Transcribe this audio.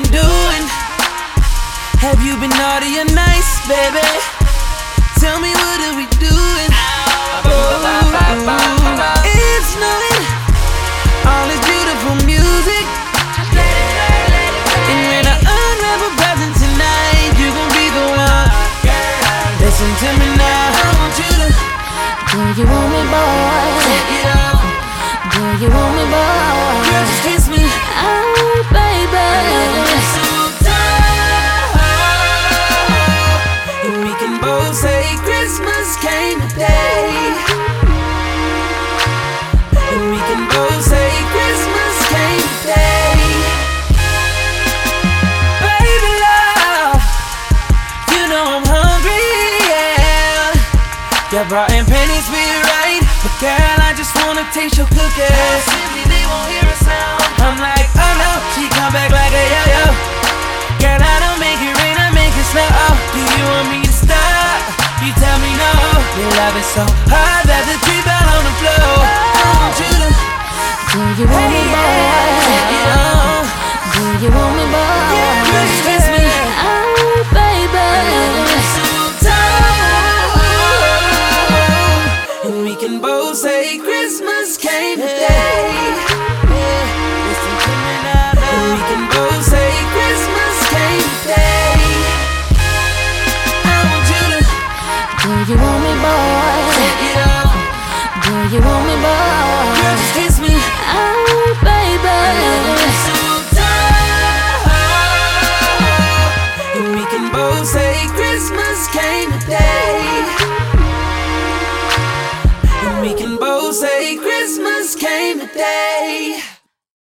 been doing? Have you been naughty or nice, baby? Tell me what are we doing? It's nothing, all this beautiful music. And when I unwrap a present tonight, you gon' be the one. Listen to me now, I want you to. Do you want me, boy? Take it off. Do you want me, boy? Girl, just kiss me. Oh, baby. So tired. And we can both say Christmas came today. And we can both say Christmas came today. Baby love, you know I'm hungry, yeah. Your bra and panties be right, but girl, I just wanna taste your cookies. Simply they won't hear a sound. I'm like, oh no, she come back like a yo-yo. Girl, I don't make it rain, I make it snow. Do you want me to stop? You tell me no. Your love is so hard that the tree fell on the floor. I want you to. Do you want me, boy? Do you want me, boy? Yeah, girl, just kiss me. Oh, baby. So tired. And we can both say Christmas came today. Listen to me now. And we can both say Christmas came today. I want you to. Do you want me, boy? Take it off. Do you want me, boy? Girl, just kiss me. Oh, baby. So tired. And we can both say Christmas came today. And we can both say Christmas came today.